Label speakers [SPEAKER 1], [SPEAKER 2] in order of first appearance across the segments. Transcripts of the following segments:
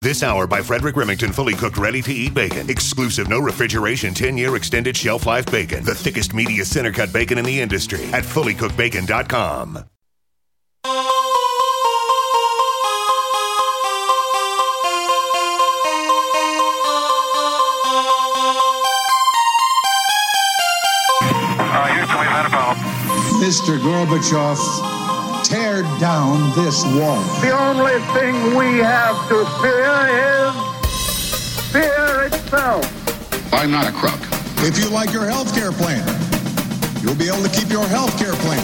[SPEAKER 1] This hour by Frederick Remington fully cooked, ready-to-eat bacon. Exclusive, no refrigeration, 10-year extended shelf life bacon. The thickest, meatiest center cut bacon in the industry at fullycookedbacon.com.
[SPEAKER 2] Mr. Gorbachev, tear down this wall.
[SPEAKER 3] The only thing we have to fear is fear itself.
[SPEAKER 4] I'm not a crook.
[SPEAKER 2] If you like your health care plan, you'll be able to keep your health care plan.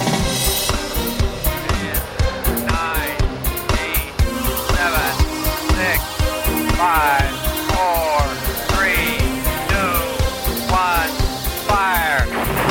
[SPEAKER 3] 10, 9, 8, 7, 6, 5, 4, 3, 2, 1, fire.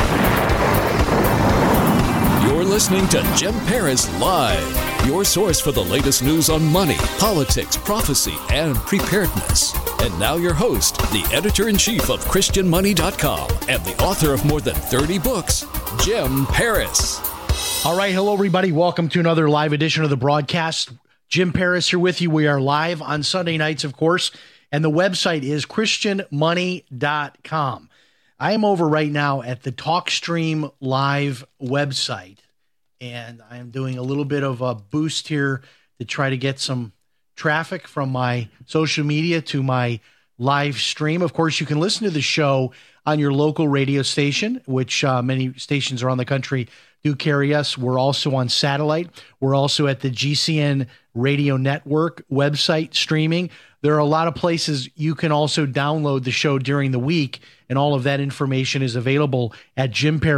[SPEAKER 5] You're listening to Jim Paris Live, your source for the latest news on money, politics, prophecy, and preparedness. And now your host, the editor-in-chief of ChristianMoney.com and the author of more than 30 books, Jim Paris.
[SPEAKER 6] All right, hello everybody. Welcome to another live edition of the broadcast. Jim Paris here with you. We are live on Sunday nights, of course, and the website is ChristianMoney.com. I am over right now at the TalkStream Live website, and I am doing a little bit of a boost here to try to get some traffic from my social media to my live stream. Of course, you can listen to the show on your local radio station, which many stations around the country do carry us. We're also on satellite. We're also at the GCN Radio Network website streaming. There are a lot of places you can also download the show during the week, and all of that information is available at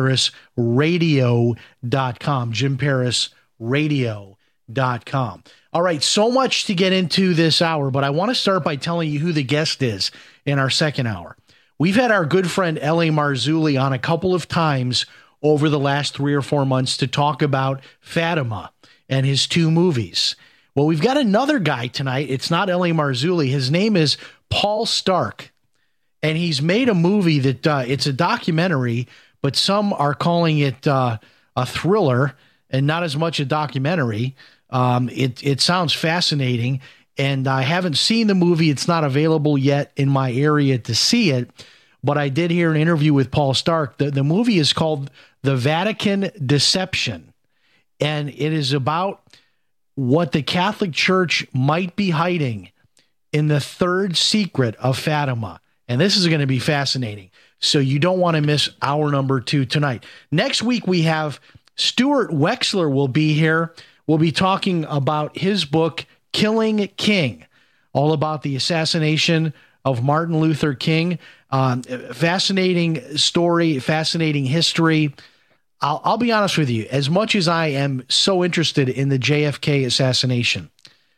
[SPEAKER 6] JimParisRadio.com, JimParisRadio.com. All right, so much to get into this hour, but I want to start by telling you who the guest is in our second hour. We've had our good friend L.A. Marzulli on a couple of times over the last 3 or 4 months to talk about Fatima and his 2 movies. Well, we've got another guy tonight. It's not L.A. Marzulli. His name is Paul Stark, and he's made a movie that it's a documentary, but some are calling it a thriller and not as much a documentary. It sounds fascinating, and I haven't seen the movie. It's not available yet in my area to see it, but I did hear an interview with Paul Stark. The movie is called The Vatican Deception, and it is about what the Catholic Church might be hiding in the third secret of Fatima. And this is going to be fascinating. So you don't want to miss hour number 2 tonight. Next week, we have Stuart Wexler will be here. We'll be talking about his book, Killing King, all about the assassination of Martin Luther King. Fascinating story, fascinating history. I'll be honest with you, as much as I am so interested in the JFK assassination,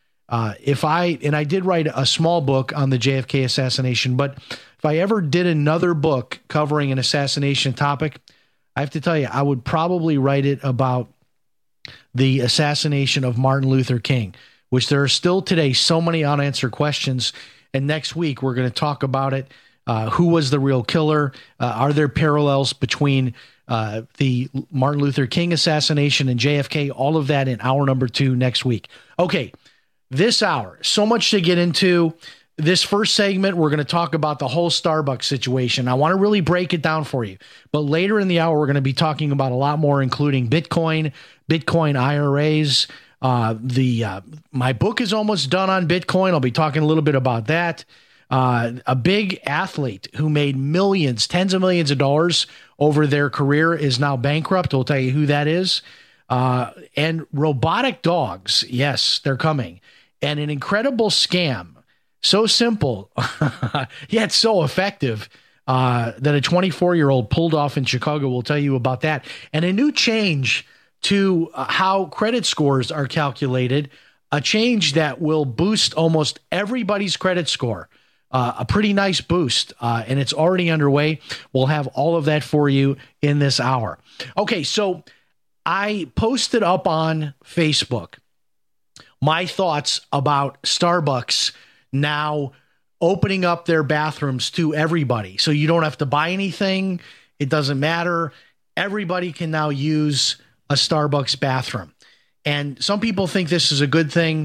[SPEAKER 6] I did write a small book on the JFK assassination, but if I ever did another book covering an assassination topic, I have to tell you, I would probably write it about the assassination of Martin Luther King, which there are still today so many unanswered questions. And next week, we're going to talk about it. Who was the real killer? Are there parallels between the Martin Luther King assassination and JFK? All of that in hour number 2 next week. Okay, this hour, so much to get into. This first segment, we're going to talk about the whole Starbucks situation. I want to really break it down for you. But later in the hour, we're going to be talking about a lot more, including Bitcoin IRAs. My book is almost done on Bitcoin. I'll be talking a little bit about that. A big athlete who made millions, tens of millions of dollars over their career is now bankrupt. We'll tell you who that is. And robotic dogs, yes, they're coming. And an incredible scam, so simple, yet so effective, that a 24-year-old pulled off in Chicago. We'll tell you about that. And a new change to how credit scores are calculated, a change that will boost almost everybody's credit score. A pretty nice boost, and it's already underway. We'll have all of that for you in this hour. Okay, so I posted up on Facebook my thoughts about Starbucks now opening up their bathrooms to everybody. So you don't have to buy anything. It doesn't matter. Everybody can now use a Starbucks bathroom. And some people think this is a good thing.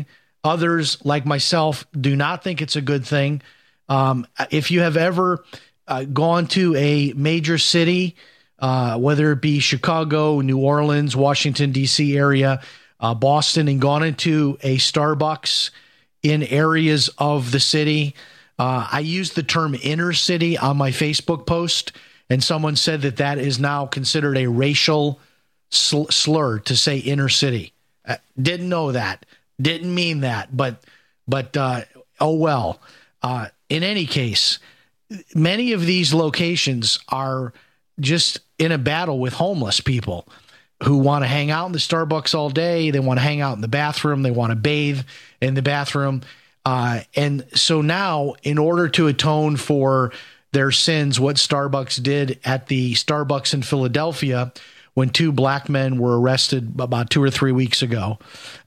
[SPEAKER 6] Others, like myself, do not think it's a good thing. If you have ever gone to a major city, whether it be Chicago, New Orleans, Washington, D.C. area, Boston, and gone into a Starbucks in areas of the city, I used the term inner city on my Facebook post, and someone said that is now considered a racial slur to say inner city. Didn't know that. Didn't mean that, but oh well. In any case, many of these locations are just in a battle with homeless people who want to hang out in the Starbucks all day. They want to hang out in the bathroom. They want to bathe in the bathroom. And so now, in order to atone for their sins, what Starbucks did at the Starbucks in Philadelphia, when 2 black men were arrested about 2 or 3 weeks ago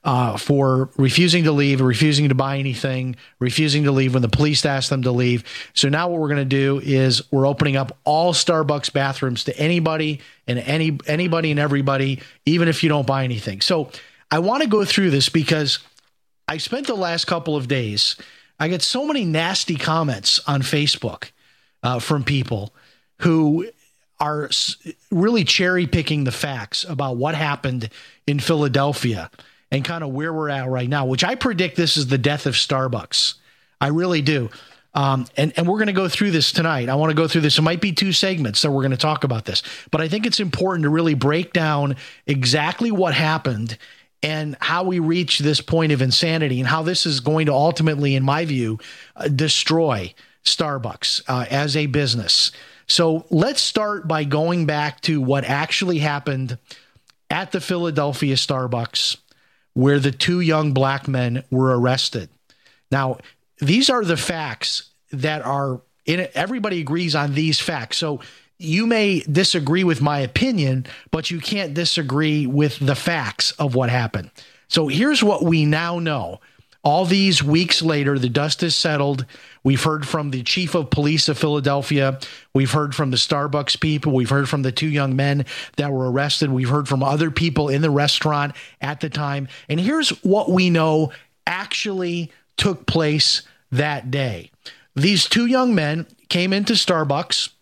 [SPEAKER 6] for refusing to leave, refusing to buy anything, refusing to leave when the police asked them to leave. So now what we're going to do is we're opening up all Starbucks bathrooms to anybody and anybody and everybody, even if you don't buy anything. So I want to go through this because I spent the last couple of days, I get so many nasty comments on Facebook from people who are really cherry picking the facts about what happened in Philadelphia and kind of where we're at right now, which I predict this is the death of Starbucks. I really do. And we're going to go through this tonight. I want to go through this. It might be 2 segments that we're going to talk about this, but I think it's important to really break down exactly what happened and how we reach this point of insanity and how this is going to ultimately, in my view, destroy Starbucks as a business. So let's start by going back to what actually happened at the Philadelphia Starbucks, where the 2 young black men were arrested. Now, these are the facts that are in it. Everybody agrees on these facts. So you may disagree with my opinion, but you can't disagree with the facts of what happened. So here's what we now know. All these weeks later, the dust is settled. We've heard from the chief of police of Philadelphia. We've heard from the Starbucks people. We've heard from the 2 young men that were arrested. We've heard from other people in the restaurant at the time. And here's what we know actually took place that day. These 2 young men came into Starbucks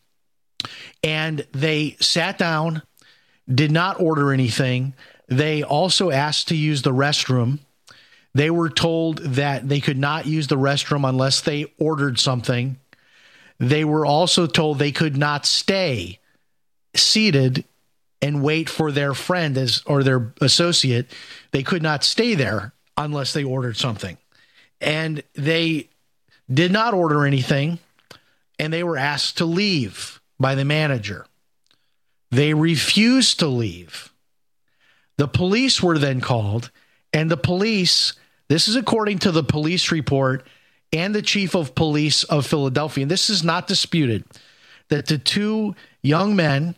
[SPEAKER 6] and they sat down, did not order anything. They also asked to use the restroom. They were told that they could not use the restroom unless they ordered something. They were also told they could not stay seated and wait for their friend or their associate. They could not stay there unless they ordered something. And they did not order anything, and they were asked to leave by the manager. They refused to leave. The police were then called, and the police, this is according to the police report and the chief of police of Philadelphia, and this is not disputed, that the 2 young men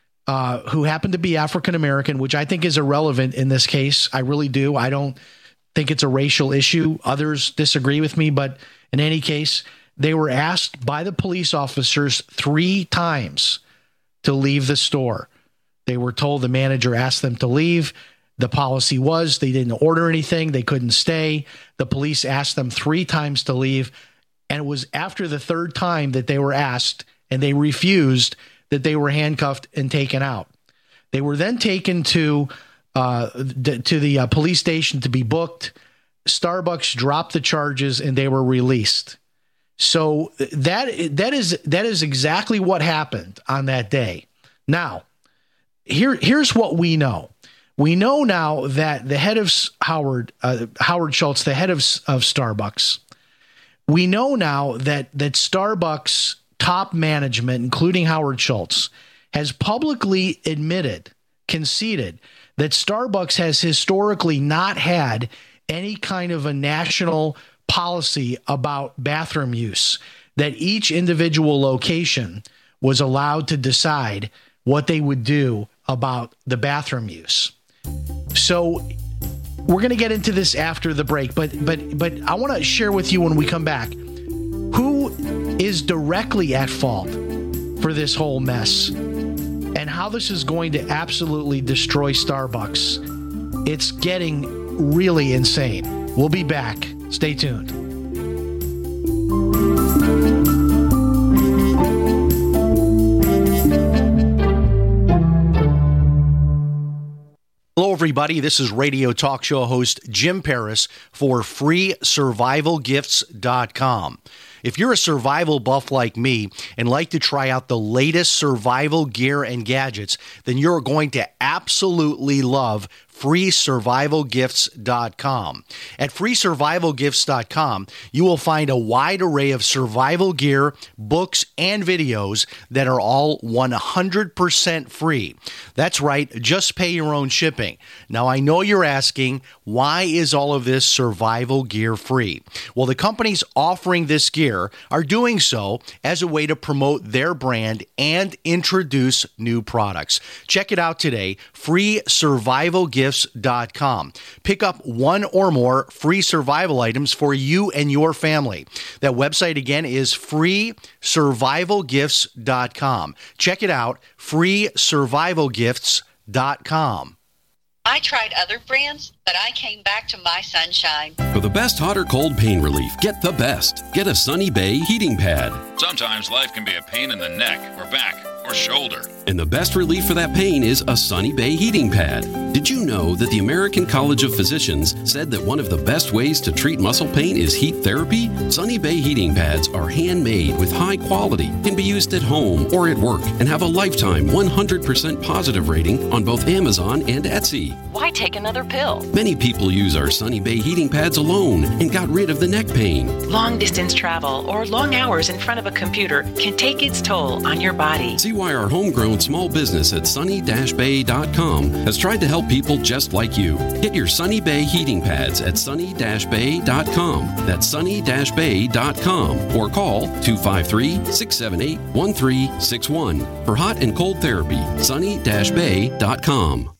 [SPEAKER 6] who happen to be African-American, which I think is irrelevant in this case, I really do. I don't think it's a racial issue. Others disagree with me, but in any case, they were asked by the police officers 3 times to leave the store. They were told the manager asked them to leave. The policy was they didn't order anything. They couldn't stay. The police asked them 3 times to leave. And it was after the 3rd time that they were asked and they refused that they were handcuffed and taken out. They were then taken to the police station to be booked. Starbucks dropped the charges and they were released. So that is exactly what happened on that day. Now, here's what we know. We know now that the head of Howard Schultz, the head of Starbucks, we know now that Starbucks top management, including Howard Schultz, has publicly conceded that Starbucks has historically not had any kind of a national policy about bathroom use, that each individual location was allowed to decide what they would do about the bathroom use. So we're going to get into this after the break, but I want to share with you when we come back who is directly at fault for this whole mess and how this is going to absolutely destroy Starbucks. It's getting really insane. We'll be back Stay tuned. Hello, everybody. This is radio talk show host Jim Paris for FreeSurvivalGifts.com. If you're a survival buff like me and like to try out the latest survival gear and gadgets, then you're going to absolutely love FreeSurvivalGifts.com. At FreeSurvivalGifts.com, you will find a wide array of survival gear, books, and videos that are all 100% free. That's right, just pay your own shipping. Now, I know you're asking, why is all of this survival gear free? Well, the companies offering this gear are doing so as a way to promote their brand and introduce new products. Check it out today, FreeSurvivalGifts.com. Pick up one or more free survival items for you and your family. That website again is FreeSurvivalGifts.com. Check it out, FreeSurvivalGifts.com.
[SPEAKER 4] I tried other brands, but I came back to My Sunshine.
[SPEAKER 7] For the best hot or cold pain relief, get the best. Get a Sunny Bay heating pad.
[SPEAKER 8] Sometimes life can be a pain in the neck or back or shoulder.
[SPEAKER 7] And the best relief for that pain is a Sunny Bay heating pad. Did you know that the American College of Physicians said that one of the best ways to treat muscle pain is heat therapy? Sunny Bay heating pads are handmade with high quality, can be used at home or at work, and have a lifetime 100% positive rating on both Amazon and Etsy.
[SPEAKER 9] Why take another pill?
[SPEAKER 7] Many people use our Sunny Bay heating pads alone and got rid of the neck pain.
[SPEAKER 9] Long distance travel or long hours in front of a computer can take its toll on your body.
[SPEAKER 7] See why our homegrown small business at sunny-bay.com has tried to help people just like you. Get your Sunny Bay heating pads at sunny-bay.com. That's sunny-bay.com or call 253-678-1361 for hot and cold therapy. sunny-bay.com.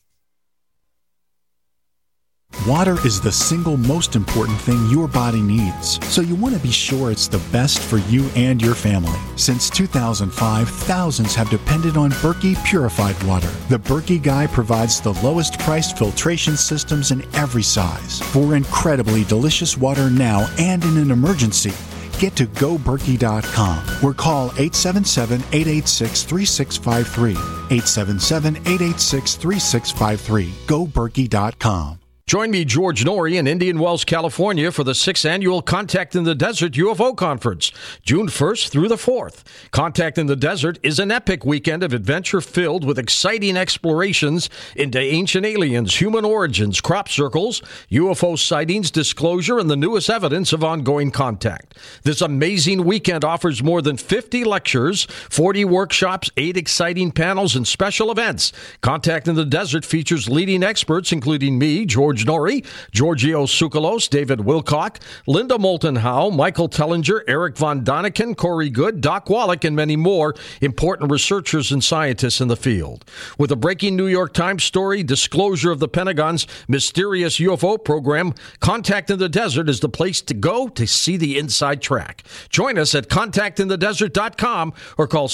[SPEAKER 10] Water is the single most important thing your body needs, so you want to be sure it's the best for you and your family. Since 2005, thousands have depended on Berkey purified water. The Berkey Guy provides the lowest priced filtration systems in every size. For incredibly delicious water now and in an emergency, get to GoBerkey.com or call 877-886-3653. 877-886-3653. GoBerkey.com.
[SPEAKER 11] Join me, George Norrie, in Indian Wells, California for the 6th Annual Contact in the Desert UFO Conference, June 1st through the 4th. Contact in the Desert is an epic weekend of adventure filled with exciting explorations into ancient aliens, human origins, crop circles, UFO sightings, disclosure, and the newest evidence of ongoing contact. This amazing weekend offers more than 50 lectures, 40 workshops, 8 exciting panels, and special events. Contact in the Desert features leading experts, including me, George Norrie, Giorgio Tsoukalos, David Wilcock, Linda Moulton Howe, Michael Tellinger, Eric Von Daniken, Corey Good, Doc Wallach, and many more important researchers and scientists in the field. With a breaking New York Times story, disclosure of the Pentagon's mysterious UFO program, Contact in the Desert is the place to go to see the inside track. Join us at contactinthedesert.com or call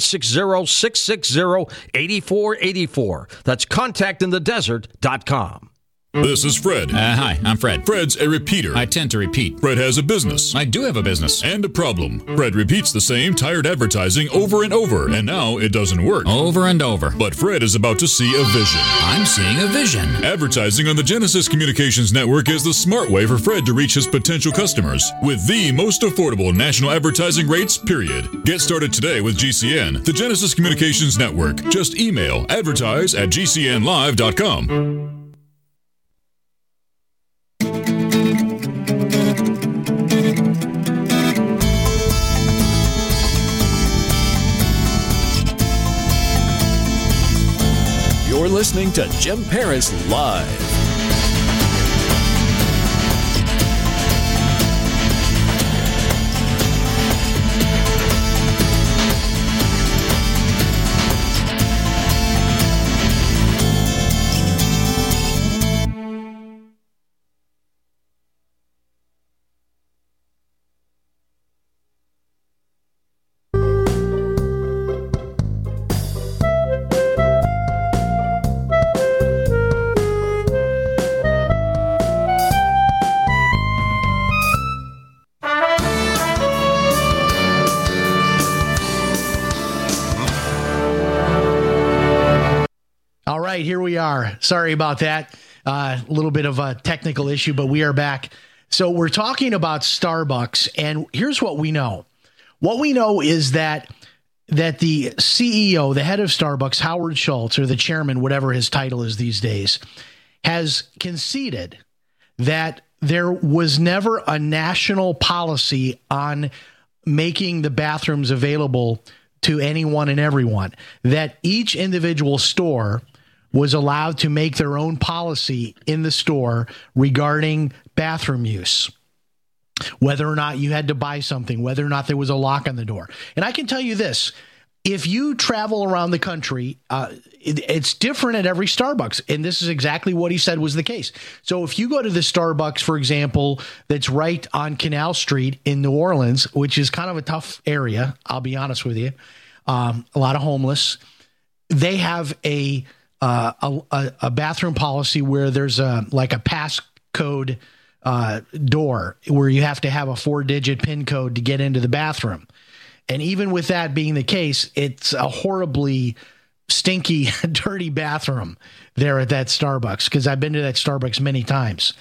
[SPEAKER 11] 760-660-8484. That's contactinthedesert.com.
[SPEAKER 12] This is Fred.
[SPEAKER 13] Hi, I'm Fred.
[SPEAKER 12] Fred's a repeater.
[SPEAKER 13] I tend to repeat.
[SPEAKER 12] Fred has a business.
[SPEAKER 13] I do have a business.
[SPEAKER 12] And a problem. Fred repeats the same tired advertising over and over, and now it doesn't work.
[SPEAKER 13] Over and over.
[SPEAKER 12] But Fred is about to see a vision.
[SPEAKER 13] I'm seeing a vision.
[SPEAKER 12] Advertising on the Genesis Communications Network is the smart way for Fred to reach his potential customers with the most affordable national advertising rates, period. Get started today with GCN, the Genesis Communications Network. Just email advertise@gcnlive.com.
[SPEAKER 5] You're listening to Jim Paris Live.
[SPEAKER 6] right, here we are. Sorry about that. A little bit of a technical issue, but we are back. So we're talking about Starbucks, and here's what we know. What we know is that the CEO, the head of Starbucks, Howard Schultz, or the chairman, whatever his title is these days, has conceded that there was never a national policy on making the bathrooms available to anyone and everyone, that each individual store was allowed to make their own policy in the store regarding bathroom use, whether or not you had to buy something, whether or not there was a lock on the door. And I can tell you this, if you travel around the country, it's different at every Starbucks. And this is exactly what he said was the case. So if you go to the Starbucks, for example, that's right on Canal Street in New Orleans, which is kind of a tough area, I'll be honest with you, a lot of homeless, they have a bathroom policy where there's like a passcode door where you have to have a 4-digit PIN code to get into the bathroom. And even with that being the case, it's a horribly stinky, dirty bathroom there at that Starbucks, because I've been to that Starbucks many times.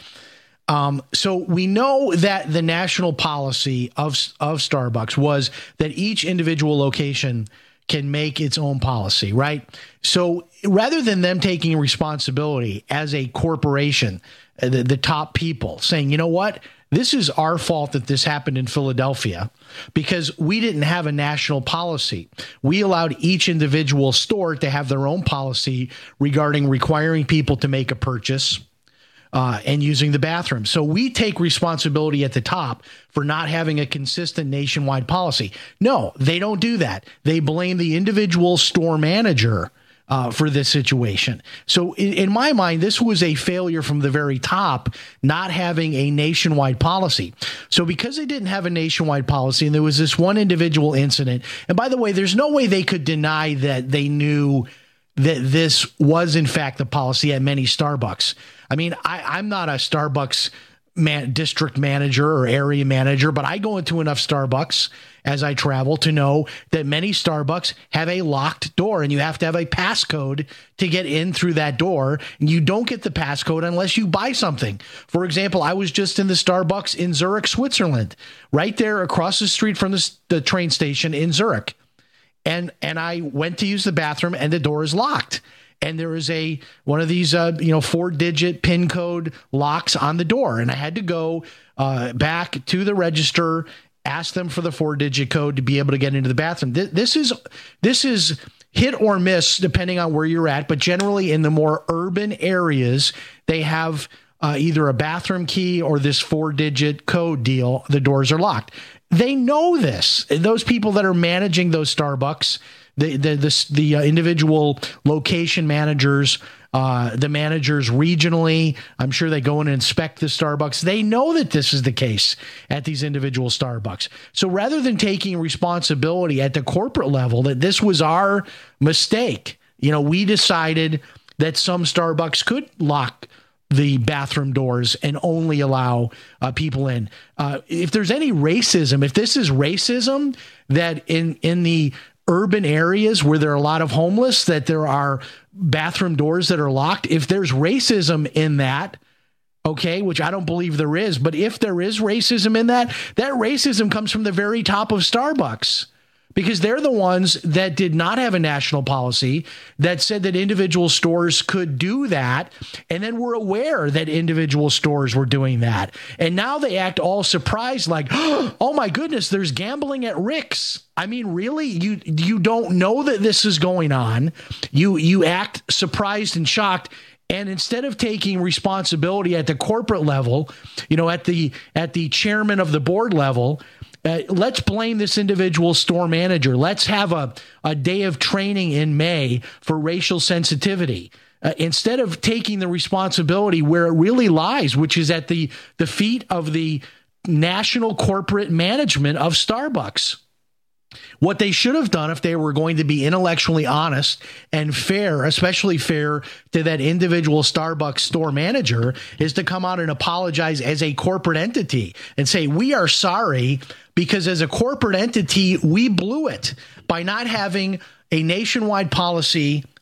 [SPEAKER 6] So we know that the national policy of Starbucks was that each individual location can make its own policy, right? So rather than them taking responsibility as a corporation, the top people saying, you know what, this is our fault that this happened in Philadelphia because we didn't have a national policy. We allowed each individual store to have their own policy regarding requiring people to make a purchase and using the bathroom. So we take responsibility at the top for not having a consistent nationwide policy. No, they don't do that. They blame the individual store manager for this situation. So in my mind, this was a failure from the very top, not having a nationwide policy. So because they didn't have a nationwide policy, and there was this one individual incident, and by the way, there's no way they could deny that they knew that this was in fact the policy at many Starbucks. I mean, I'm not a Starbucks district manager or area manager, but I go into enough Starbucks as I travel to know that many Starbucks have a locked door and you have to have a passcode to get in through that door. And you don't get the passcode unless you buy something. For example, I was just in the Starbucks in Zurich, Switzerland, right there across the street from the train station in Zurich. And I went to use the bathroom and the door is locked. And there is one of these 4-digit PIN code locks on the door. And I had to go back to the register, ask them for the 4-digit code to be able to get into the bathroom. This is hit or miss depending on where you're at. But generally in the more urban areas, they have either a bathroom key or this 4-digit code deal. The doors are locked. They know this. Those people that are managing those Starbucks, the individual location managers, the managers regionally, I'm sure they go in and inspect the Starbucks. They know that this is the case at these individual Starbucks. So rather than taking responsibility at the corporate level that this was our mistake, we decided that some Starbucks could lock the bathroom doors and only allow people in. If there's any racism, if this is racism, that in the urban areas where there are a lot of homeless, that there are bathroom doors that are locked, if there's racism in that, okay, which I don't believe there is, but if there is racism in that racism comes from the very top of Starbucks. Because they're the ones that did not have a national policy that said that individual stores could do that. And then we're aware that individual stores were doing that. And now they act all surprised like, oh my goodness, there's gambling at Rick's. I mean, really? You don't know that this is going on. You act surprised and shocked. And instead of taking responsibility at the corporate level, at the chairman of the board level, let's blame this individual store manager. Let's have a day of training in May for racial sensitivity. Instead of taking the responsibility where it really lies, which is at the feet of the national corporate management of Starbucks. What they should have done if they were going to be intellectually honest and fair, especially fair to that individual Starbucks store manager, is to come out and apologize as a corporate entity and say, we are sorry because as a corporate entity, we blew it by not having a nationwide policy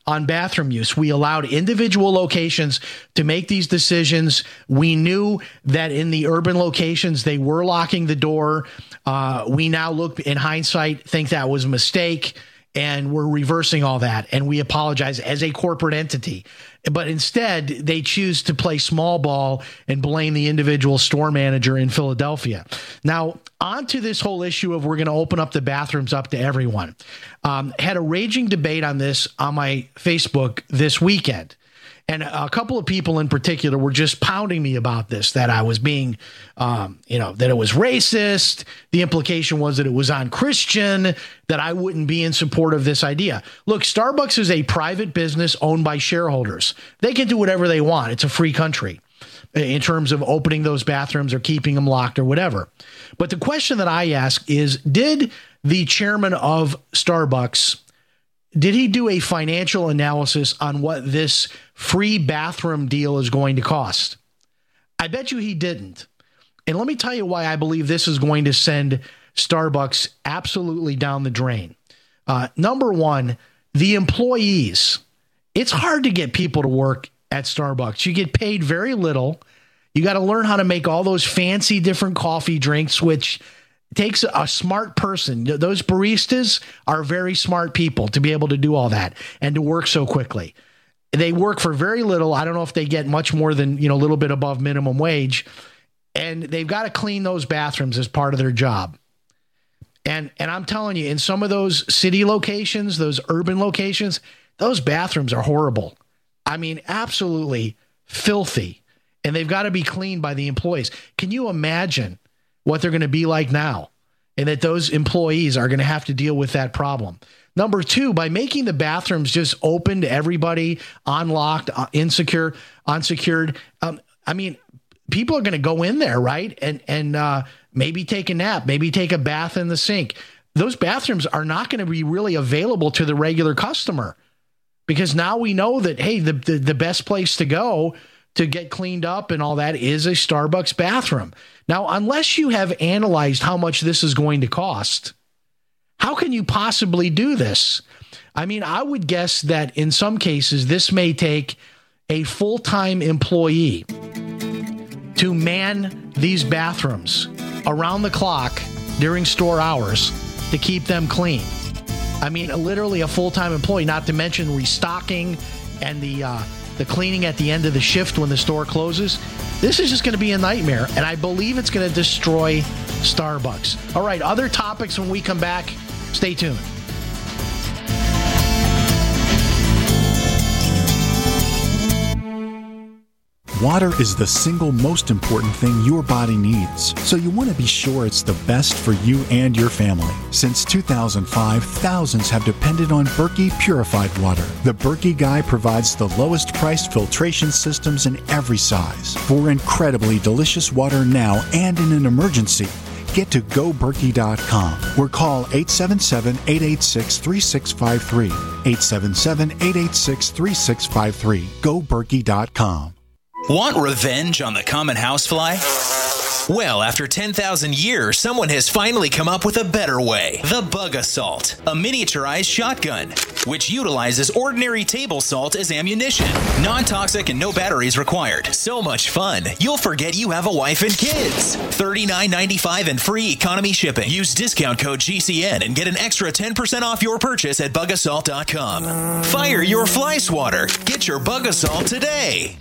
[SPEAKER 6] on bathroom use. We allowed individual locations to make these decisions. We knew that in the urban locations, they were locking the door. We now look in hindsight, think that was a mistake, and we're reversing all that. And we apologize as a corporate entity. But instead, they choose to play small ball and blame the individual store manager in Philadelphia. Now, on to this whole issue of we're going to open up the bathrooms up to everyone. Had a raging debate on this on my Facebook this weekend. And a couple of people in particular were just pounding me about this, that I was being, that it was racist. The implication was that it was unchristian, that I wouldn't be in support of this idea. Look, Starbucks is a private business owned by shareholders. They can do whatever they want. It's a free country in terms of opening those bathrooms or keeping them locked or whatever. But the question that I ask is, did the chairman of Starbucks, did he do a financial analysis on what this free bathroom deal is going to cost? I bet you he didn't. And let me tell you why I believe this is going to send Starbucks absolutely down the drain. Number one, the employees. It's hard to get people to work at Starbucks. You get paid very little. You got to learn how to make all those fancy different coffee drinks, which takes a smart person. Those baristas are very smart people to be able to do all that and to work so quickly. They work for very little. I don't know if they get much more than, a little bit above minimum wage. And they've got to clean those bathrooms as part of their job. And I'm telling you, in some of those city locations, those urban locations, those bathrooms are horrible. I mean, absolutely filthy. And they've got to be cleaned by the employees. Can you imagine what they're going to be like now, and that those employees are going to have to deal with that problem? Number two, by making the bathrooms just open to everybody, unlocked, unsecured, people are going to go in there, right? And maybe take a nap, maybe take a bath in the sink. Those bathrooms are not going to be really available to the regular customer, because now we know that, hey, the best place to go to get cleaned up and all that is a Starbucks bathroom. Now, unless you have analyzed how much this is going to cost, how can you possibly do this? I mean, I would guess that in some cases, this may take a full-time employee to man these bathrooms around the clock during store hours to keep them clean. I mean, literally a full-time employee, not to mention restocking and the cleaning at the end of the shift when the store closes. This is just going to be a nightmare, and I believe it's going to destroy Starbucks. All right, other topics when we come back. Stay tuned.
[SPEAKER 10] Water is the single most important thing your body needs, so you want to be sure it's the best for you and your family. Since 2005, thousands have depended on Berkey purified water. The Berkey Guy provides the lowest priced filtration systems in every size. For incredibly delicious water now and in an emergency, get to GoBerkey.com or call 877-886-3653. 877-886-3653. GoBerkey.com.
[SPEAKER 14] Want revenge on the common housefly? Well, after 10,000 years, someone has finally come up with a better way. The Bug Assault, a miniaturized shotgun, which utilizes ordinary table salt as ammunition. Non-toxic and no batteries required. So much fun, you'll forget you have a wife and kids. $39.95 and free economy shipping. Use discount code GCN and get an extra 10% off your purchase at bugassault.com. Fire your fly swatter. Get your Bug Assault today.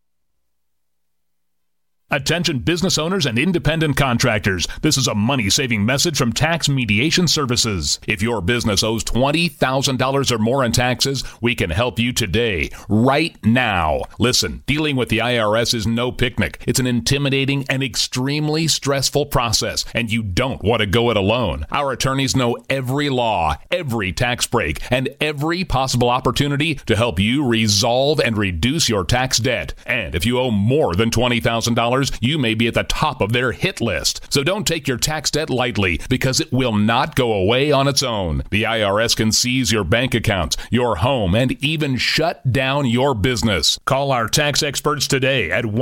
[SPEAKER 15] Attention business owners and independent contractors. This is a money-saving message from Tax Mediation Services. If your business owes $20,000 or more in taxes, we can help you today, right now. Listen, dealing with the IRS is no picnic. It's an intimidating and extremely stressful process, and you don't want to go it alone. Our attorneys know every law, every tax break, and every possible opportunity to help you resolve and reduce your tax debt. And if you owe more than $20,000, you may be at the top of their hit list. So don't take your tax debt lightly, because it will not go away on its own. The IRS can seize your bank accounts, your home, and even shut down your business. Call our tax experts today at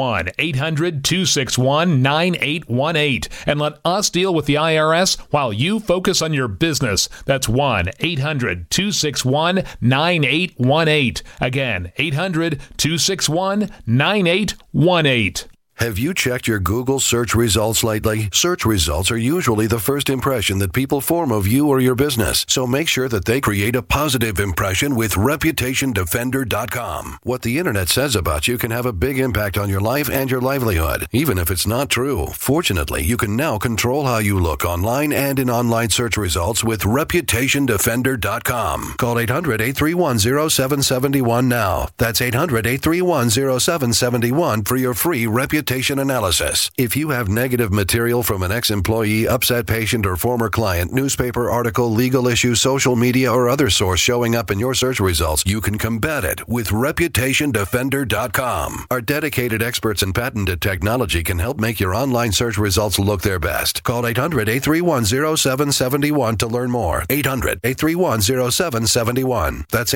[SPEAKER 15] 1-800-261-9818 and let us deal with the IRS while you focus on your business. That's 1-800-261-9818. Again, 800-261-9818.
[SPEAKER 16] Have you checked your Google search results lately? Search results are usually the first impression that people form of you or your business. So make sure that they create a positive impression with ReputationDefender.com. What the internet says about you can have a big impact on your life and your livelihood, even if it's not true. Fortunately, you can now control how you look online and in online search results with ReputationDefender.com. Call 800-831-0771 now. That's 800-831-0771 for your free reputation analysis. If you have negative material from an ex-employee, upset patient, or former client, newspaper article, legal issue, social media, or other source showing up in your search results, you can combat it with ReputationDefender.com. Our dedicated experts in patented technology can help make your online search results look their best. Call 800-831-0771 to learn more. 800-831-0771. That's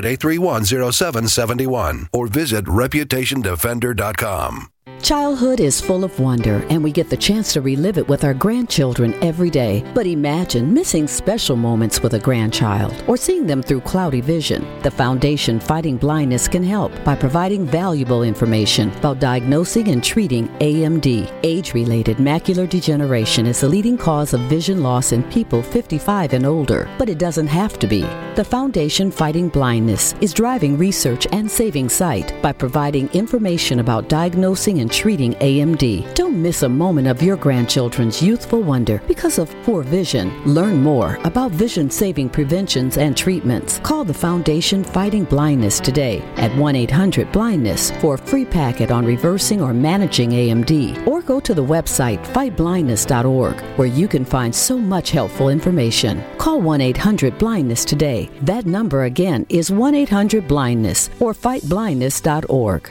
[SPEAKER 16] 800-831-0771. Or visit ReputationDefender.com.
[SPEAKER 17] Childhood is full of wonder, and we get the chance to relive it with our grandchildren every day. But imagine missing special moments with a grandchild or seeing them through cloudy vision. The Foundation Fighting Blindness can help by providing valuable information about diagnosing and treating AMD. Age-related macular degeneration is the leading cause of vision loss in people 55 and older, but it doesn't have to be. The Foundation Fighting Blindness is driving research and saving sight by providing information about diagnosing and treating AMD. Don't miss a moment of your grandchildren's youthful wonder because of poor vision. Learn more about vision-saving preventions and treatments. Call the Foundation Fighting Blindness today at 1-800-BLINDNESS for a free packet on reversing or managing AMD. Or go to the website fightblindness.org, where you can find so much helpful information. Call 1-800-BLINDNESS today. That number again is 1-800-BLINDNESS or fightblindness.org.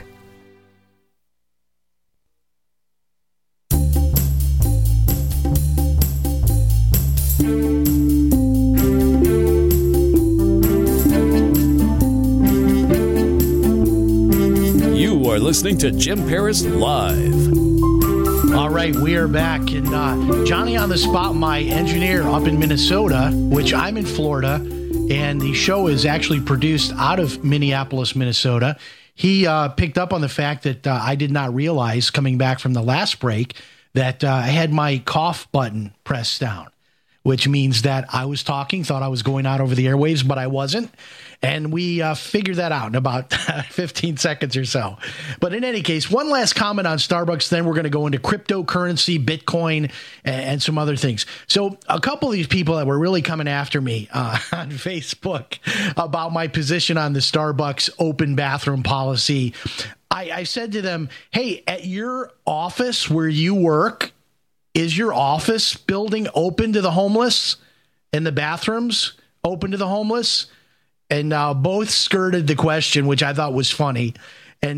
[SPEAKER 5] You are listening to Jim Paris Live.
[SPEAKER 6] All right, we are back. And Johnny on the Spot, my engineer up in Minnesota, which I'm in Florida, and the show is actually produced out of Minneapolis, Minnesota. He picked up on the fact that I did not realize coming back from the last break that I had my cough button pressed down, which means that I was talking, thought I was going out over the airwaves, but I wasn't. And we figured that out in about 15 seconds or so. But in any case, one last comment on Starbucks, then we're going to go into cryptocurrency, Bitcoin, and some other things. So a couple of these people that were really coming after me on Facebook about my position on the Starbucks open bathroom policy, I said to them, hey, at your office where you work, is your office building open to the homeless and the bathrooms open to the homeless? And both skirted the question, which I thought was funny. And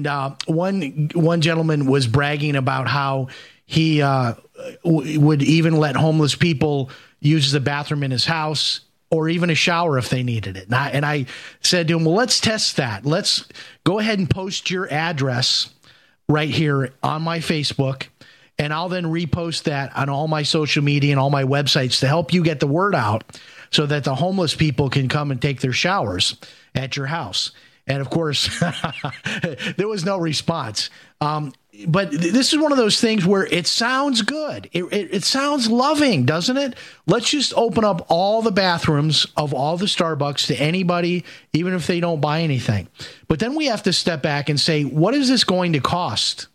[SPEAKER 6] one gentleman was bragging about how he would even let homeless people use the bathroom in his house or even a shower if they needed it. And I said to him, well, let's test that. Let's go ahead and post your address right here on my Facebook. And I'll then repost that on all my social media and all my websites to help you get the word out so that the homeless people can come and take their showers at your house. And of course, there was no response. But this is one of those things where it sounds good. It sounds loving, doesn't it? Let's just open up all the bathrooms of all the Starbucks to anybody, even if they don't buy anything. But then we have to step back and say, what is this going to cost?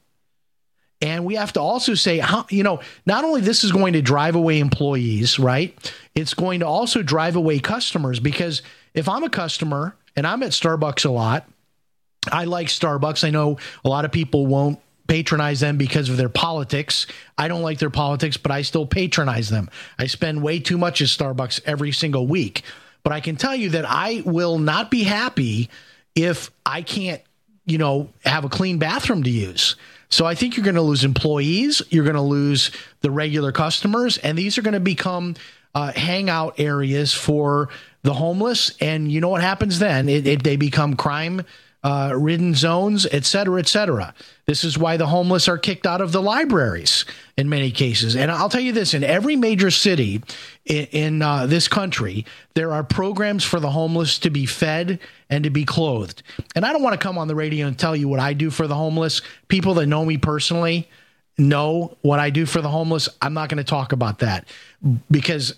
[SPEAKER 6] And we have to also say, how, not only this is going to drive away employees, right? It's going to also drive away customers, because if I'm a customer and I'm at Starbucks a lot, I like Starbucks. I know a lot of people won't patronize them because of their politics. I don't like their politics, but I still patronize them. I spend way too much at Starbucks every single week. But I can tell you that I will not be happy if I can't, have a clean bathroom to use. So I think you're going to lose employees. You're going to lose the regular customers. And these are going to become hangout areas for the homeless. And you know what happens then? They become crime-ridden zones, et cetera, et cetera. This is why the homeless are kicked out of the libraries in many cases. And I'll tell you this, in every major city in this country, there are programs for the homeless to be fed and to be clothed. And I don't want to come on the radio and tell you what I do for the homeless. People that know me personally know what I do for the homeless. I'm not going to talk about that because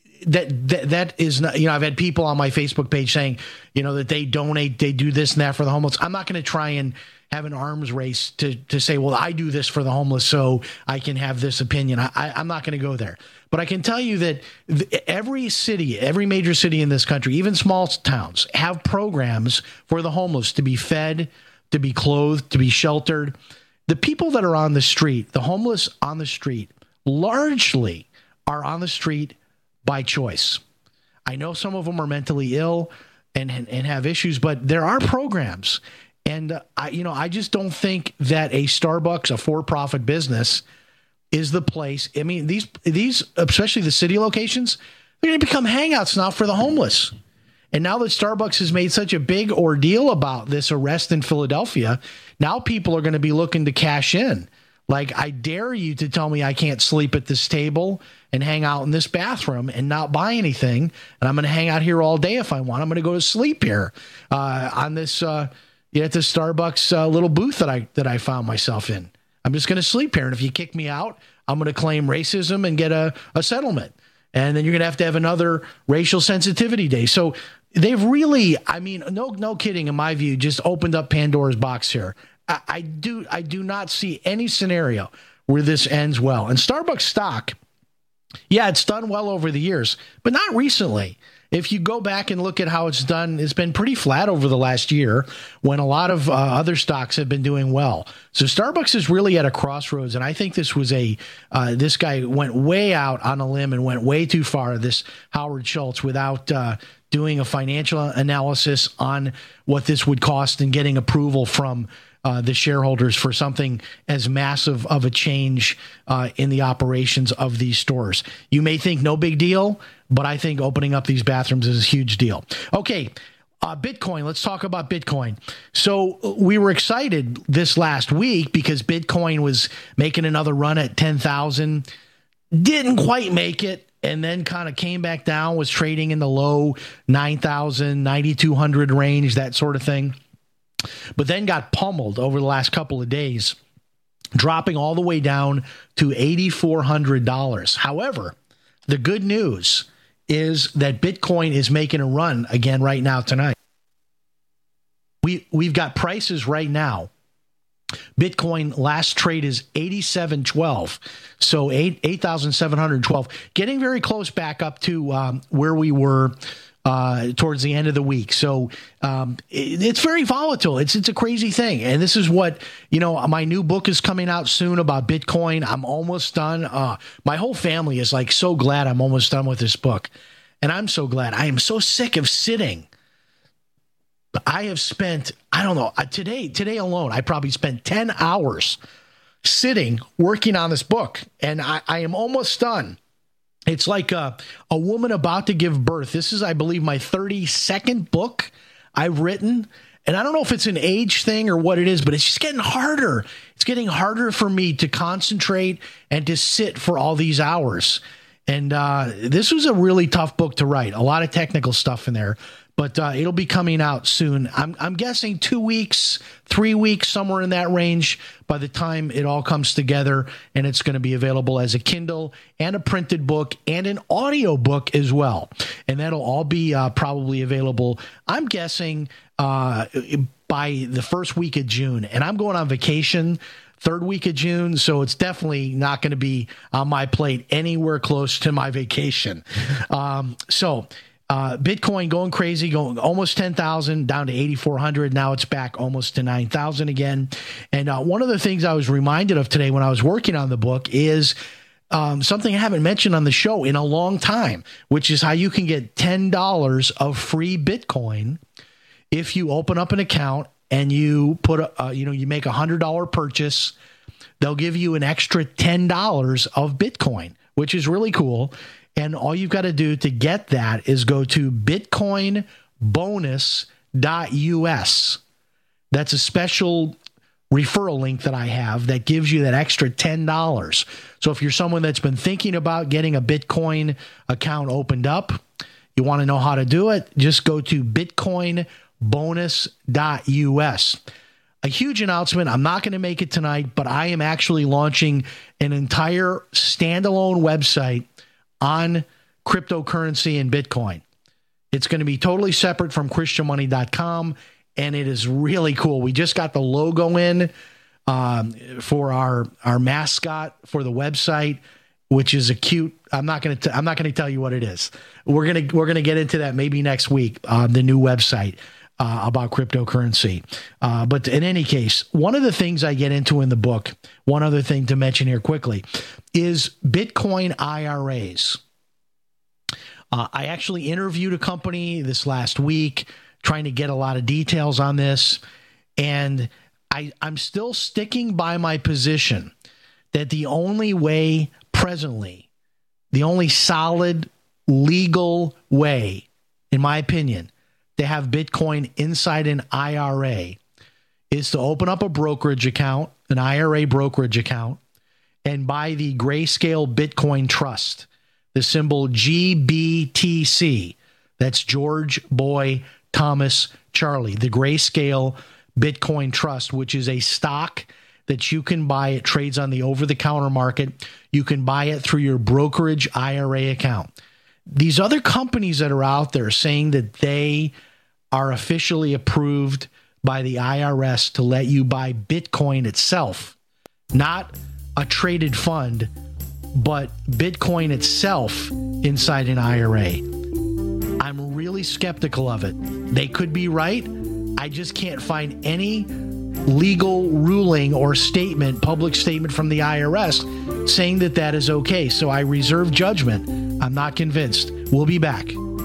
[SPEAKER 6] that is not, I've had people on my Facebook page saying, that they donate, they do this and that for the homeless. I'm not going to try and have an arms race to say, well, I do this for the homeless, so I can have this opinion. I'm not going to go there. But I can tell you that every city, every major city in this country, even small towns, have programs for the homeless to be fed, to be clothed, to be sheltered. The people that are on the street, the homeless on the street, largely are on the street by choice. I know some of them are mentally ill and have issues, but there are programs. And I just don't think that a Starbucks, a for-profit business, is the place. I mean, these especially the city locations, they're going to become hangouts now for the homeless. And now that Starbucks has made such a big ordeal about this arrest in Philadelphia, now people are going to be looking to cash in. Like, I dare you to tell me I can't sleep at this table and hang out in this bathroom and not buy anything, and I'm going to hang out here all day if I want. I'm going to go to sleep here on this at the Starbucks little booth that I found myself in. I'm just going to sleep here, and if you kick me out, I'm going to claim racism and get a settlement. And then you're going to have another racial sensitivity day. So they've really, no kidding, in my view, just opened up Pandora's box here. I do not see any scenario where this ends well. And Starbucks stock, yeah, it's done well over the years, but not recently. If you go back and look at how it's done, it's been pretty flat over the last year when a lot of other stocks have been doing well. So Starbucks is really at a crossroads, and I think this was this guy went way out on a limb and went way too far, this Howard Schultz, without doing a financial analysis on what this would cost and getting approval from the shareholders for something as massive of a change in the operations of these stores. You may think no big deal, but I think opening up these bathrooms is a huge deal. Okay, Bitcoin. Let's talk about Bitcoin. So we were excited this last week because Bitcoin was making another run at 10,000. Didn't quite make it. And then kind of came back down, was trading in the low 9,000, 9,200 range, that sort of thing. But then got pummeled over the last couple of days, dropping all the way down to $8,400. However, the good news is that Bitcoin is making a run again right now tonight. We've got prices right now. Bitcoin last trade is 87.12, so 8,712, getting very close back up to where we were towards the end of the week. So it's very volatile. It's a crazy thing. And this is what, my new book is coming out soon about Bitcoin. I'm almost done. My whole family is like so glad I'm almost done with this book. And I'm so glad. I am so sick of sitting. I have spent, I don't know, today alone, I probably spent 10 hours sitting working on this book. And I am almost done. It's like a woman about to give birth. This is, I believe, my 32nd book I've written. And I don't know if it's an age thing or what it is, but it's just getting harder. It's getting harder for me to concentrate and to sit for all these hours. And this was a really tough book to write. A lot of technical stuff in there. But it'll be coming out soon. I'm guessing 2 weeks, 3 weeks, somewhere in that range by the time it all comes together. And it's going to be available as a Kindle and a printed book and an audio book as well. And that'll all be probably available, I'm guessing, by the first week of June. And I'm going on vacation third week of June, so it's definitely not going to be on my plate anywhere close to my vacation. Bitcoin going crazy, going almost 10,000 down to 8,400. Now it's back almost to 9,000 again. And one of the things I was reminded of today when I was working on the book is something I haven't mentioned on the show in a long time, which is how you can get $10 of free Bitcoin if you open up an account and you put you make $100 purchase they'll give you an extra $10 of Bitcoin, which is really cool. And all you've got to do to get that is go to bitcoinbonus.us. That's a special referral link that I have that gives you that extra $10. So if you're someone that's been thinking about getting a Bitcoin account opened up, you want to know how to do it, just go to bitcoinbonus.us. A huge announcement. I'm not going to make it tonight, but I am actually launching an entire standalone website on cryptocurrency and Bitcoin. It's going to be totally separate from christianmoney.com, and it is really cool. We just got the logo in for our mascot for the website, which is a cute. I'm not going to tell you what it is. We're going to get into that maybe next week. The new website about cryptocurrency. But in any case, one of the things I get into in the book, one other thing to mention here quickly, is Bitcoin IRAs. I actually interviewed a company this last week trying to get a lot of details on this, and I'm still sticking by my position that the only way presently, the only solid legal way, in my opinion, to have Bitcoin inside an IRA is to open up a brokerage account, an IRA brokerage account, and buy the Grayscale Bitcoin Trust, the symbol GBTC. That's George Boy Thomas Charlie, the Grayscale Bitcoin Trust, which is a stock that you can buy. It trades on the over-the-counter market. You can buy it through your brokerage IRA account. These other companies that are out there saying that they are officially approved by the IRS to let you buy Bitcoin itself, not a traded fund, but Bitcoin itself inside an IRA. I'm really skeptical of it. They could be right. I just can't find any legal ruling or statement, public statement from the IRS saying that that is okay. So I reserve judgment. I'm not convinced. We'll be back.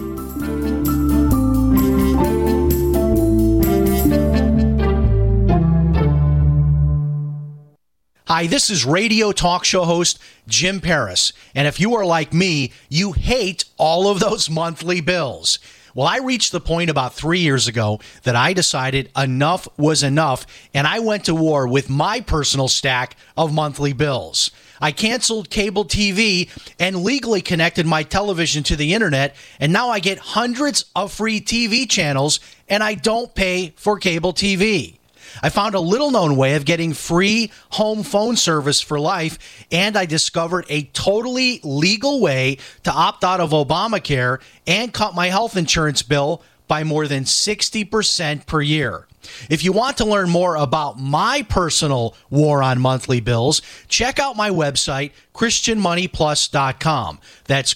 [SPEAKER 6] Hi, this is radio talk show host Jim Paris. And if you are like me, you hate all of those monthly bills. Well, I reached the point about 3 years ago that I decided enough was enough, and I went to war with my personal stack of monthly bills. I canceled cable TV and legally connected my television to the internet, and now I get hundreds of free TV channels, and I don't pay for cable TV. I found a little-known way of getting free home phone service for life, and I discovered a totally legal way to opt out of Obamacare and cut my health insurance bill by more than 60% per year. If you want to learn more about my personal war on monthly bills, check out my website, ChristianMoneyPlus.com. That's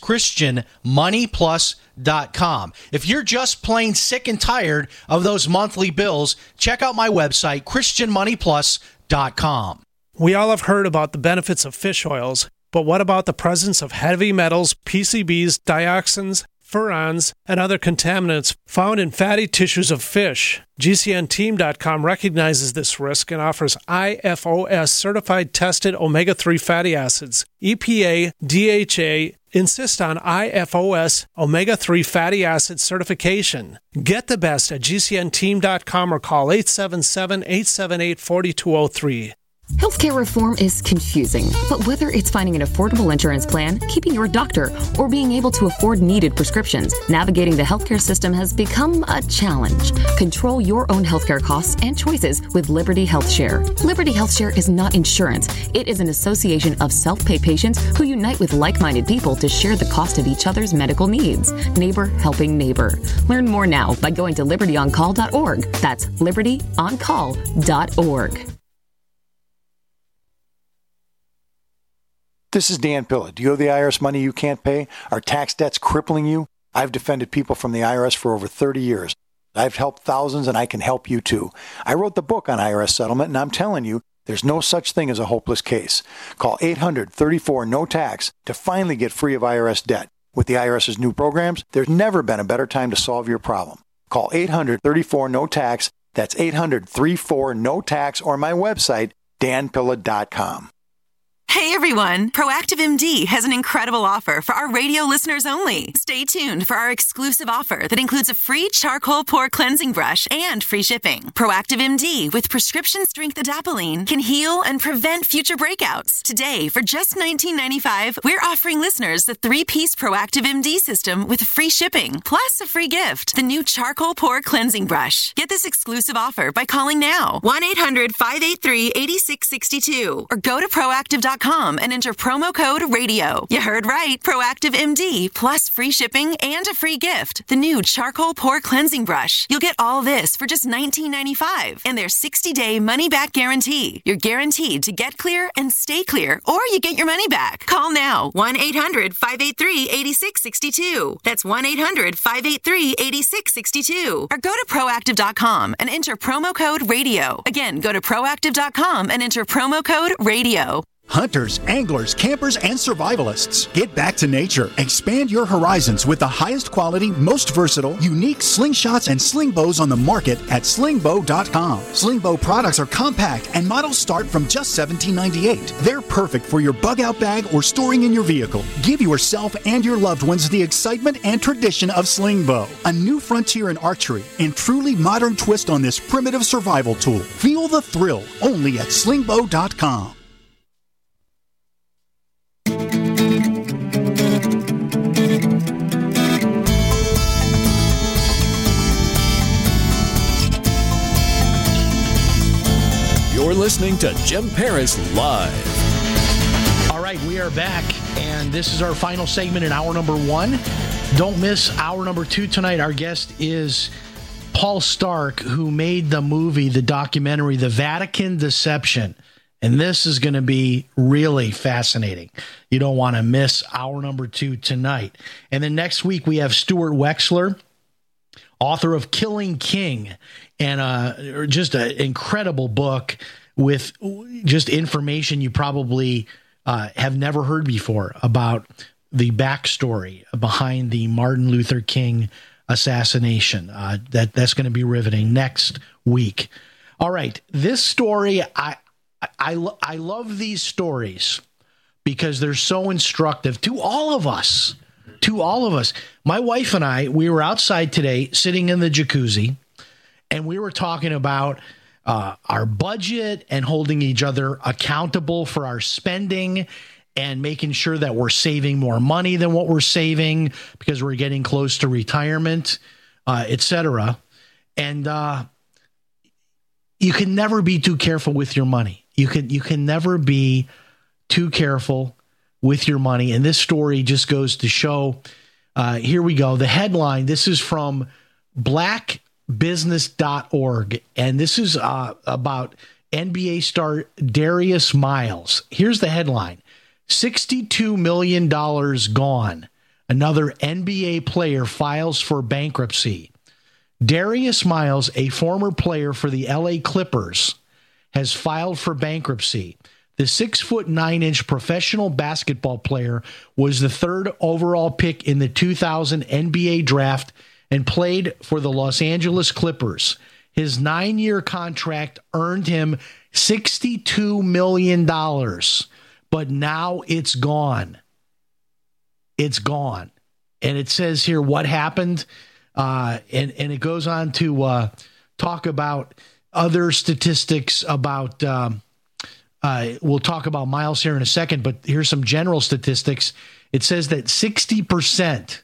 [SPEAKER 6] ChristianMoneyPlus.com. If you're just plain sick and tired of those monthly bills, check out my website, ChristianMoneyPlus.com.
[SPEAKER 18] We all have heard about the benefits of fish oils, but what about the presence of heavy metals, PCBs, dioxins, furans, and other contaminants found in fatty tissues of fish? GCNteam.com recognizes this risk and offers IFOS certified tested omega-3 fatty acids. EPA, DHA insist on IFOS omega-3 fatty acid certification. Get the best at GCNteam.com or call 877-878-4203.
[SPEAKER 19] Healthcare reform is confusing, but whether it's finding an affordable insurance plan, keeping your doctor, or being able to afford needed prescriptions, navigating the healthcare system has become a challenge. Control your own healthcare costs and choices with Liberty HealthShare. Liberty HealthShare is not insurance. It is an association of self-pay patients who unite with like-minded people to share the cost of each other's medical needs. Neighbor helping neighbor. Learn more now by going to libertyoncall.org. That's libertyoncall.org.
[SPEAKER 20] This is Dan Pilla. Do you owe the IRS money you can't pay? Are tax debts crippling you? I've defended people from the IRS for over 30 years. I've helped thousands, and I can help you too. I wrote the book on IRS settlement, and I'm telling you, there's no such thing as a hopeless case. Call 800-34-NO-TAX to finally get free of IRS debt. With the IRS's new programs, there's never been a better time to solve your problem. Call 800-34-NO-TAX. That's 800-34-NO-TAX, or my website, danpilla.com.
[SPEAKER 21] Hey everyone, Proactive MD has an incredible offer for our radio listeners only. Stay tuned for our exclusive offer that includes a free charcoal pore cleansing brush and free shipping. Proactive MD with prescription strength adapalene can heal and prevent future breakouts. Today, for just $19.95, we're offering listeners the 3-piece Proactive MD system with free shipping, plus a free gift, the new charcoal pore cleansing brush. Get this exclusive offer by calling now, 1-800-583-8662, or go to proactive.com and enter promo code RADIO. You heard right. Proactive MD plus free shipping and a free gift. The new charcoal pore cleansing brush. You'll get all this for just $19.95 and their 60-day money-back guarantee. You're guaranteed to get clear and stay clear, or you get your money back. Call now. 1-800-583-8662. That's 1-800-583-8662. Or go to proactive.com and enter promo code RADIO. Again, go to proactive.com and enter promo code RADIO.
[SPEAKER 10] Hunters, anglers, campers, and survivalists. Get back to nature. Expand your horizons with the highest quality, most versatile, unique slingshots and sling bows on the market at slingbow.com. Sling bow products are compact and models start from just $17.98. They're perfect for your bug out bag or storing in your vehicle. Give yourself and your loved ones the excitement and tradition of sling bow. A new frontier in archery and truly modern twist on this primitive survival tool. Feel the thrill only at slingbow.com.
[SPEAKER 5] You're listening to Jim Paris Live.
[SPEAKER 6] All right, we are back, and this is our final segment in hour number 1. Don't miss hour number 2 tonight. Our guest is Paul Stark, who made the movie, the documentary, The Vatican Deception. And this is going to be really fascinating. You don't want to miss hour number 2 tonight. And then next week, we have Stuart Wexler, author of Killing King, and just an incredible book with just information you probably have never heard before about the backstory behind the Martin Luther King assassination. That's going to be riveting next week. All right, this story, I love these stories because they're so instructive to all of us. To all of us. My wife and I, we were outside today sitting in the jacuzzi, and we were talking about our budget and holding each other accountable for our spending and making sure that we're saving more money than what we're saving because we're getting close to retirement, etc. And you can never be too careful with your money. You can never be too careful with your money. And this story just goes to show, here we go. The headline, this is from blackbusiness.org. And this is about NBA star Darius Miles. Here's the headline. $62 million gone. Another NBA player files for bankruptcy. Darius Miles, a former player for the LA Clippers, has filed for bankruptcy. The 6'9" professional basketball player was the 3rd overall pick in the 2000 NBA draft and played for the Los Angeles Clippers. His 9-year contract earned him $62 million, but now it's gone. It's gone. And it says here what happened, and it goes on to talk about other statistics about we'll talk about Miles here in a second, but here's some general statistics. It says that 60%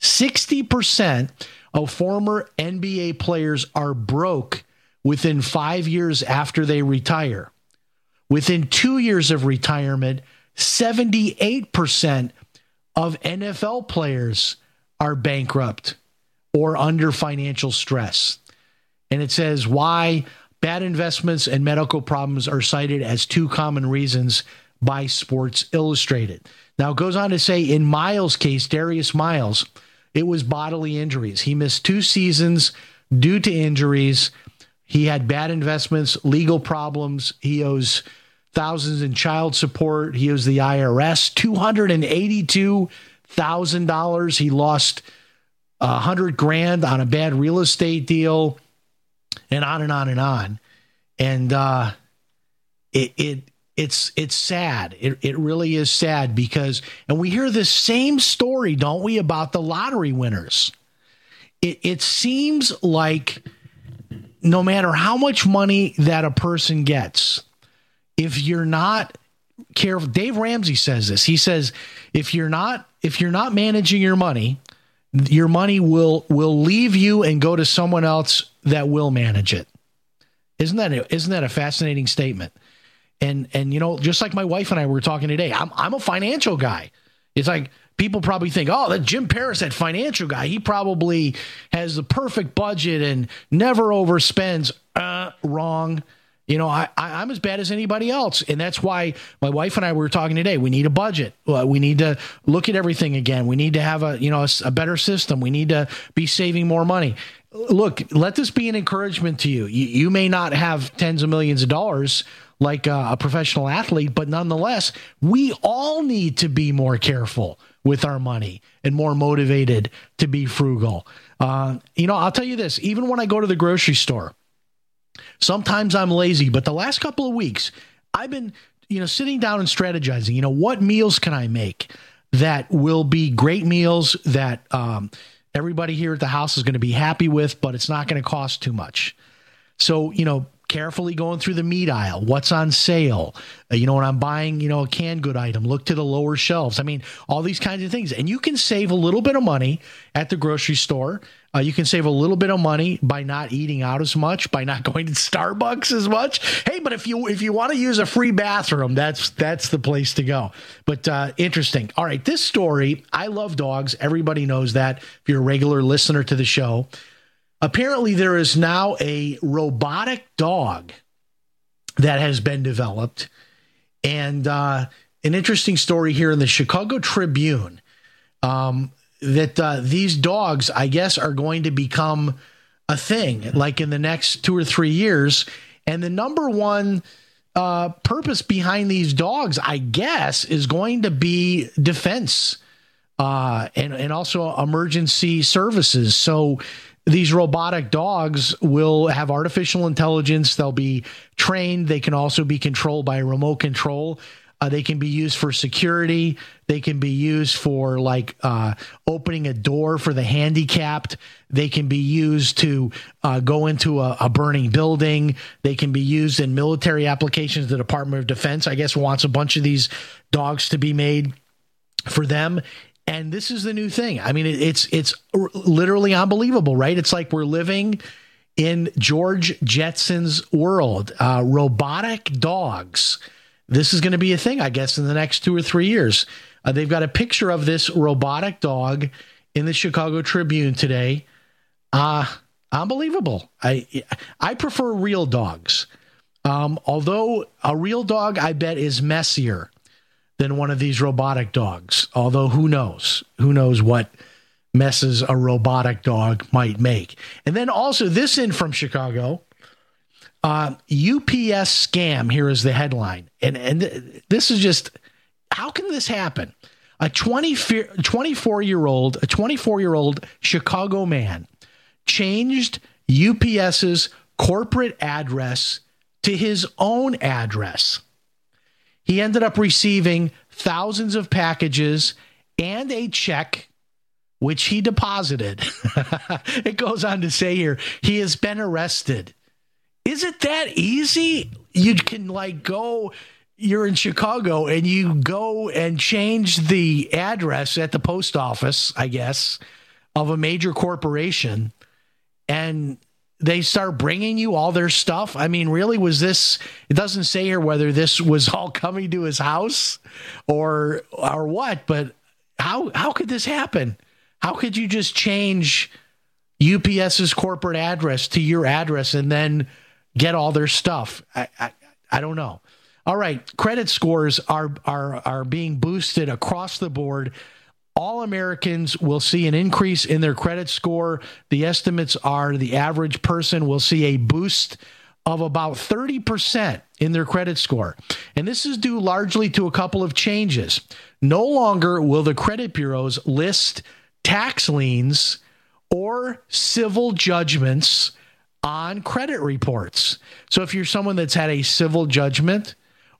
[SPEAKER 6] of former NBA players are broke within 5 years after they retire. Within 2 years of retirement, 78% of NFL players are bankrupt or under financial stress. And it says why bad investments and medical problems are cited as 2 common reasons by Sports Illustrated. Now, it goes on to say in Miles' case, Darius Miles, it was bodily injuries. He missed 2 seasons due to injuries. He had bad investments, legal problems. He owes thousands in child support. He owes the IRS $282,000. He lost $100,000 on a bad real estate deal. And on and on and on. And it's sad. It really is sad because, and we hear this same story, don't we, about the lottery winners? It seems like no matter how much money that a person gets, if you're not careful, Dave Ramsey says this. He says, if you're not managing your money will leave you and go to someone else that will manage it. Isn't that a fascinating statement? And just like my wife and I were talking today, I'm a financial guy. It's like people probably think, oh, that Jim Paris, that financial guy, he probably has the perfect budget and never overspends. Wrong. I'm as bad as anybody else. And that's why my wife and I were talking today. We need a budget. We need to look at everything again. We need to have a better system. We need to be saving more money. Look, let this be an encouragement to you. You may not have tens of millions of dollars like a professional athlete, but nonetheless, we all need to be more careful with our money and more motivated to be frugal. I'll tell you this, even when I go to the grocery store, sometimes I'm lazy, but the last couple of weeks, I've been, sitting down and strategizing, what meals can I make that will be great meals that everybody here at the house is going to be happy with, but it's not going to cost too much. So, carefully going through the meat aisle, what's on sale. When I'm buying, a canned good item, look to the lower shelves. I mean, all these kinds of things. And you can save a little bit of money at the grocery store. You can save a little bit of money by not eating out as much, by not going to Starbucks as much. Hey, but if you want to use a free bathroom, that's the place to go. But interesting. All right, this story, I love dogs. Everybody knows that if you're a regular listener to the show. Apparently, there is now a robotic dog that has been developed. And an interesting story here in the Chicago Tribune that these dogs, I guess, are going to become a thing like in the next 2 or 3 years. And the number one purpose behind these dogs, I guess, is going to be defense and also emergency services. So these robotic dogs will have artificial intelligence. They'll be trained. They can also be controlled by remote control. They can be used for security. They can be used for opening a door for the handicapped. They can be used to go into a burning building. They can be used in military applications. The Department of Defense, I guess, wants a bunch of these dogs to be made for them. And this is the new thing. I mean, it's literally unbelievable, right? It's like we're living in George Jetson's world. Robotic dogs. This is going to be a thing, I guess, in the next 2 or 3 years. They've got a picture of this robotic dog in the Chicago Tribune today. Unbelievable. I prefer real dogs. Although a real dog, I bet, is messier than one of these robotic dogs. Although who knows? Who knows what messes a robotic dog might make. And then also this in from Chicago, UPS scam. Here is the headline. And this is just, how can this happen? A 24-year-old Chicago man changed UPS's corporate address to his own address. He ended up receiving thousands of packages and a check, which he deposited. It goes on to say here, he has been arrested. Is it that easy? You can you're in Chicago and you go and change the address at the post office, I guess, of a major corporation, and they start bringing you all their stuff. I mean, really, was this, it doesn't say here whether this was all coming to his house or what, but how could this happen? How could you just change UPS's corporate address to your address and then get all their stuff? I don't know. All right. Credit scores are being boosted across the board. All Americans will see an increase in their credit score. The estimates are the average person will see a boost of about 30% in their credit score. And this is due largely to a couple of changes. No longer will the credit bureaus list tax liens or civil judgments on credit reports. So if you're someone that's had a civil judgment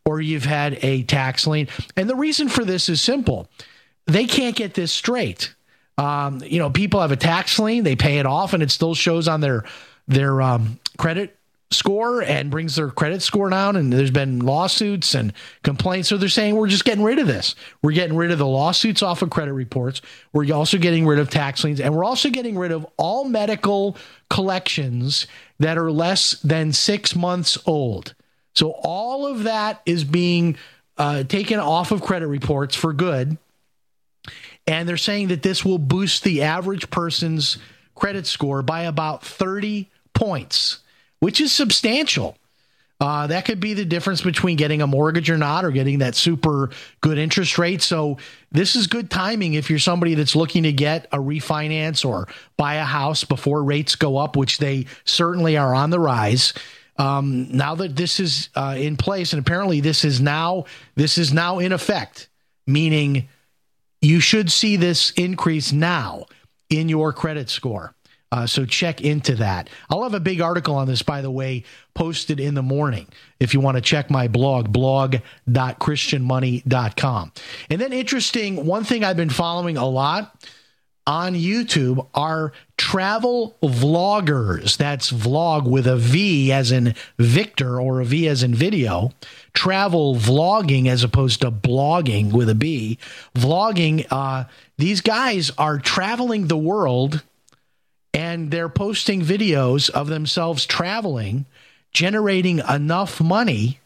[SPEAKER 6] or you've had a tax lien. And the reason for this is simple. They can't get this straight. People have a tax lien, they pay it off, and it still shows on their credit score and brings their credit score down. And there's been lawsuits and complaints. So they're saying, we're just getting rid of this. We're getting rid of the lawsuits off of credit reports. We're also getting rid of tax liens, and we're also getting rid of all medical collections that are less than 6 months old. So all of that is being taken off of credit reports for good. And they're saying that this will boost the average person's credit score by about 30 points, which is substantial. That could be the difference between getting a mortgage or not, or getting that super good interest rate. So this is good timing if you're somebody that's looking to get a refinance or buy a house before rates go up, which they certainly are on the rise. Now that this is in place, and apparently this is now in effect, meaning you should see this increase now in your credit score. So check into that. I'll have a big article on this, by the way, posted in the morning if you want to check my blog, blog.christianmoney.com. And then interesting, one thing I've been following a lot on YouTube are travel vloggers. That's vlog with a V as in Victor or a V as in video. Travel vlogging as opposed to blogging with a B. Vlogging, these guys are traveling the world, and they're posting videos of themselves traveling, generating enough money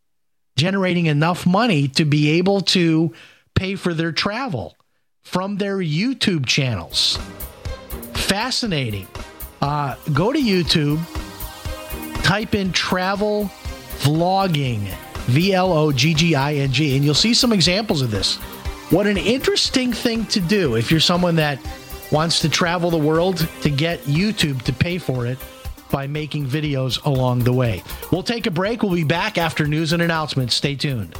[SPEAKER 6] to be able to pay for their travel from their YouTube channels. Fascinating. Go to YouTube, type in travel vlogging, VLOGGING, and you'll see some examples of this. What an interesting thing to do if you're someone that wants to travel the world, to get YouTube to pay for it by making videos along the way. We'll take a break. We'll be back after news and announcements. Stay tuned.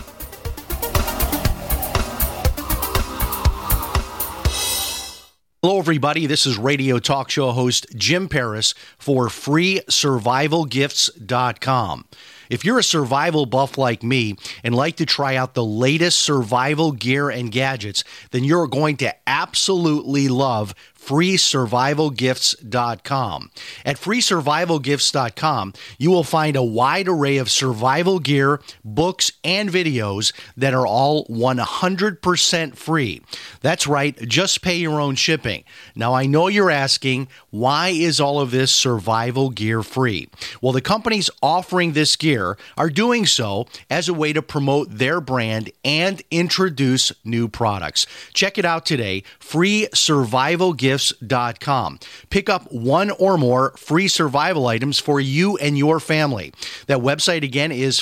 [SPEAKER 6] Hello, everybody. This is radio talk show host Jim Paris for FreeSurvivalGifts.com. If you're a survival buff like me and like to try out the latest survival gear and gadgets, then you're going to absolutely love FreeSurvivalGifts.com. At FreeSurvivalGifts.com, you will find a wide array of survival gear, books, and videos that are all 100% free. That's right, just pay your own shipping. Now, I know you're asking, why is all of this survival gear free? Well, the companies offering this gear are doing so as a way to promote their brand and introduce new products. Check it out today, FreeSurvivalGifts.com. Pick up one or more free survival items for you and your family. That website again is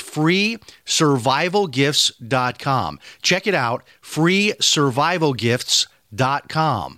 [SPEAKER 6] FreeSurvivalGifts.com. Check it out, FreeSurvivalGifts.com.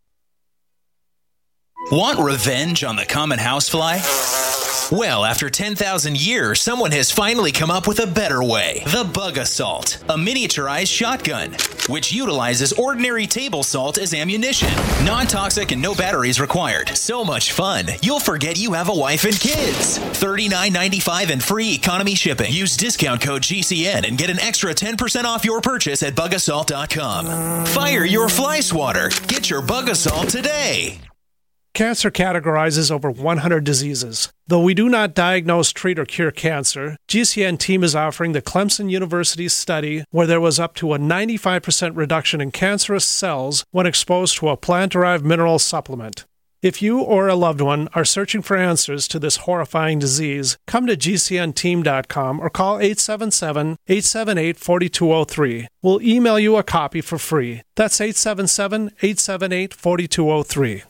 [SPEAKER 14] Want revenge on the common housefly? Well, after 10,000 years, someone has finally come up with a better way. The Bug Assault, a miniaturized shotgun, which utilizes ordinary table salt as ammunition. Non-toxic and no batteries required. So much fun, you'll forget you have a wife and kids. $39.95 and free economy shipping. Use discount code GCN and get an extra 10% off your purchase at bugassault.com. Fire your fly swatter. Get your Bug Assault today.
[SPEAKER 18] Cancer categorizes over 100 diseases. Though we do not diagnose, treat, or cure cancer, GCN team is offering the Clemson University study where there was up to a 95% reduction in cancerous cells when exposed to a plant-derived mineral supplement. If you or a loved one are searching for answers to this horrifying disease, come to GCNteam.com or call 877-878-4203. We'll email you a copy for free. That's 877-878-4203.